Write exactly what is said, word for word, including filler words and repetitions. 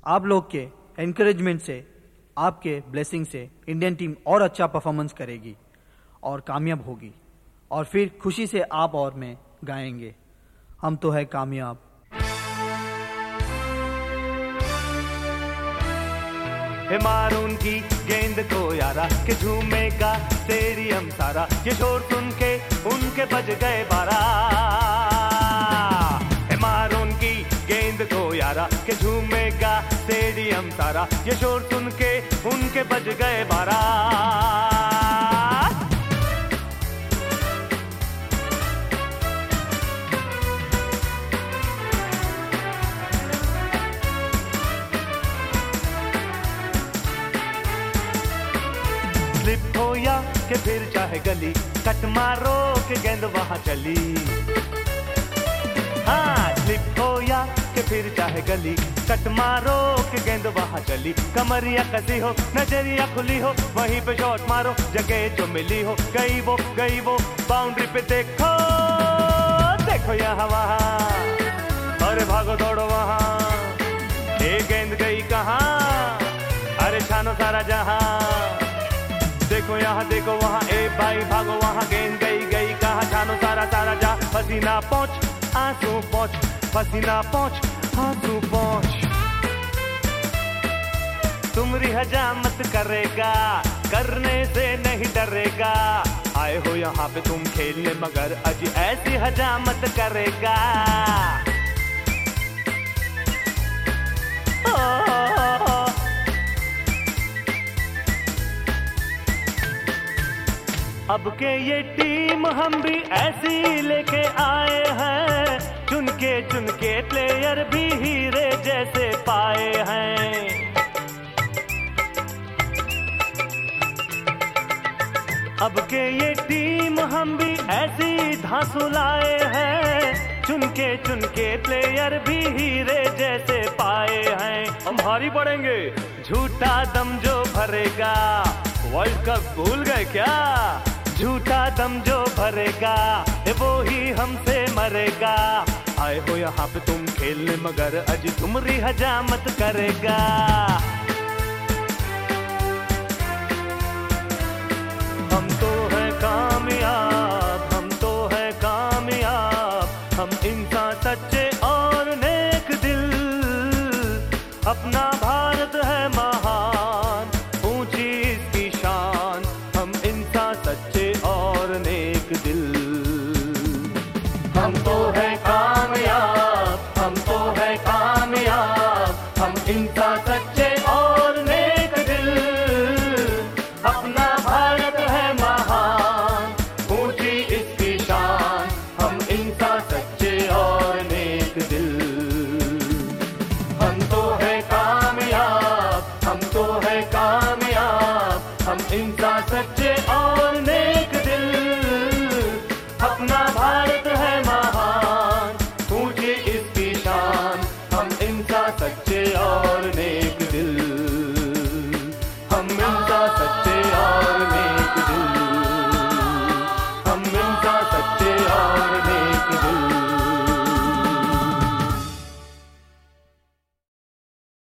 आप लोग के एनकरेजमेंट से, आपके ब्लेसिंग से इंडियन टीम और अच्छा परफॉर्मेंस करेगी और कामयाब होगी, और फिर खुशी से आप और मैं गाएंगे, हम तो है कामयाब। हे मारून की गेंद को यारा कि झूमेगा स्टेडियम सारा, ये शोर सुन के उनके बज गए बारह। हे मारून की गेंद को यारा कि झूमेगा स्टेडियम सारा, ये शोर सुन के उनके बज गए बारह। स्लिप हो या कि फिर चाहे गली, कट मारो कि गेंद वहां चली। हाँ, स्लिप हो या कि फिर चाहे गली, कट मारो कि गेंद वहां चली। कमरिया कसी हो, नजरिया खुली हो, वहीं पे शॉट मारो, जगह जो मिली हो। गई वो गई वो बाउंड्री पे देखो, देखो यहाँ वहाँ, अरे भागो दौड़ो वहाँ। ये गेंद गई कहाँ, अरे छानो सारा जहां। देखो यहाँ देखो वहाँ, ए भाई भागो वहाँ। गेंद गई गई कहाँ, छानो सारा सारा जा। पसीना पहुँच आंसू पहुँच, पसीना पहुँच आंसू पहुँच। तुमरी हजामत करेगा, करने से नहीं डरेगा। आए हो यहाँ पे तुम खेलने, मगर अजी ऐसी हजामत करेगा। अब के ये टीम हम भी ऐसी लेके आए हैं, चुन के चुन के प्लेयर भी हीरे जैसे पाए हैं। अब के ये टीम हम भी ऐसी धांसू लाए हैं, चुन के चुन के प्लेयर भी हीरे जैसे पाए हैं। हम भारी पड़ेंगे, झूठा दम जो भरेगा। वर्ल्ड कप भूल गए क्या? झूठा दम जो भरेगा वो ही हमसे मरेगा। आए हो यहाँ पे तुम खेलने, मगर अजी तुमरी हजामत करेगा। हम तो है कामयाब, हम तो है कामयाब, हम इंसान सच्चे और नेक दिल। अपना भारत है महान, ऊंची इसकी शान, हम इंसान सच्चे और नेक दिल। हम तो है कामयाब, हम तो है कामयाब, हम इंसान सच्चे और नेक दिल। अपना भारत है महान, ऊंची इसकी शान, हम इंसान सच्चे और नेक दिल। हम तो है कामयाब, हम तो है कामयाब, हम इंसान सच्चे और नेक दिल। अपना भारत है महान, ऊंची इसकी शान, हम इंसान सच्चे और नेक दिल। हम इंसान सच्चे